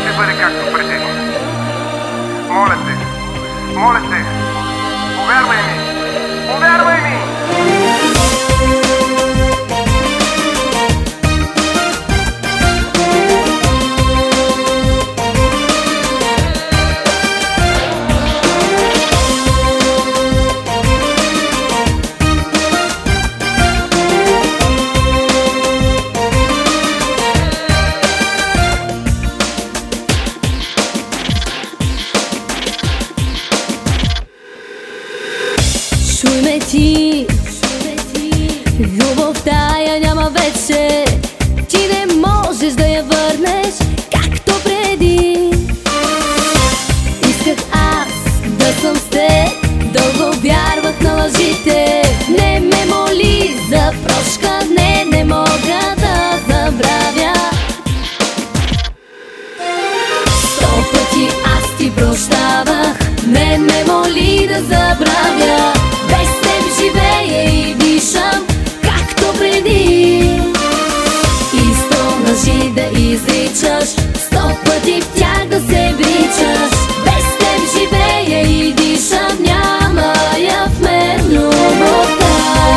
ще бъде както преди. Моля те, повярвай ми! Чуй ме ти, любовта я няма вече. Ти не можеш да я върнеш както преди. Исках аз да съм с теб, дълго вярвах на лъжите. Не ме моли за прошка, не мога да забравя. 100 пъти аз ти прощавах, не ме моли да забравя. Без теб живея и дишам както преди. И 100 лъжи да изричаш, 100 пъти в тях да се вричаш. Без теб живея и дишам, няма я в мен любовта.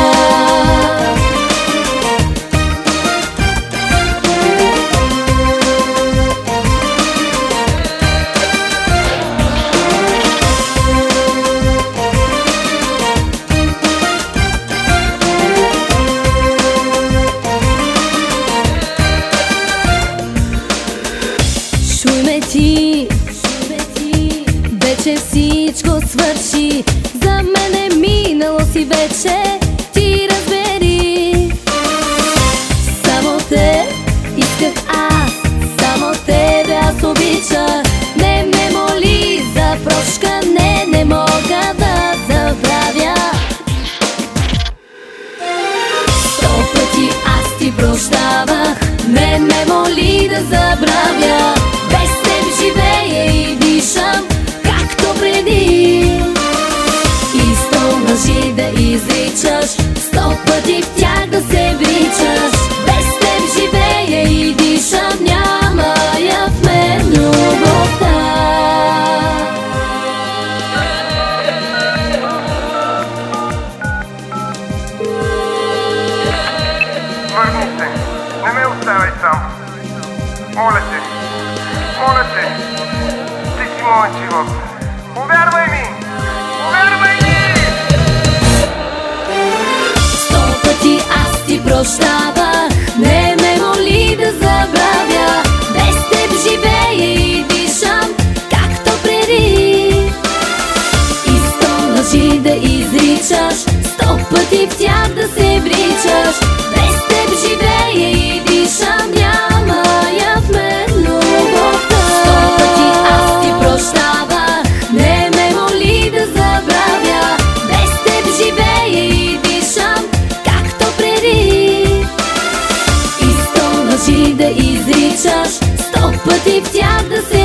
Чуй ме ти, вече всичко свърши. За мен е минало си вече, ти разбери. Само те исках аз, само тебе аз обичах. Не ме моли за прошка, не мога да забравя. 100 пъти аз ти прощавах, не ме моли да забравя. Без теб живея и дишам както преди. И 100 лъжи да изричаш, 100 пъти в тях да се вричаш. Без теб живея и дишам, няма я в мен любовта. Върни се, не ме оставяй сам. Моля те, ти си моят живот. Повярвай ми! 100 пъти аз ти прощавах, не ме моли да забравя. Без теб живея и дишам както преди. И 100 лъжи да изричаш, 100 пъти в тях да се вричаш. Без теб живея и дишам, няма я в мен любовта. 100 пъти аз ти прощавах, не ме моли да забравя. Без теб живея и дишам както преди. И 100 лъжи да изричаш, 100 пъти в тях да се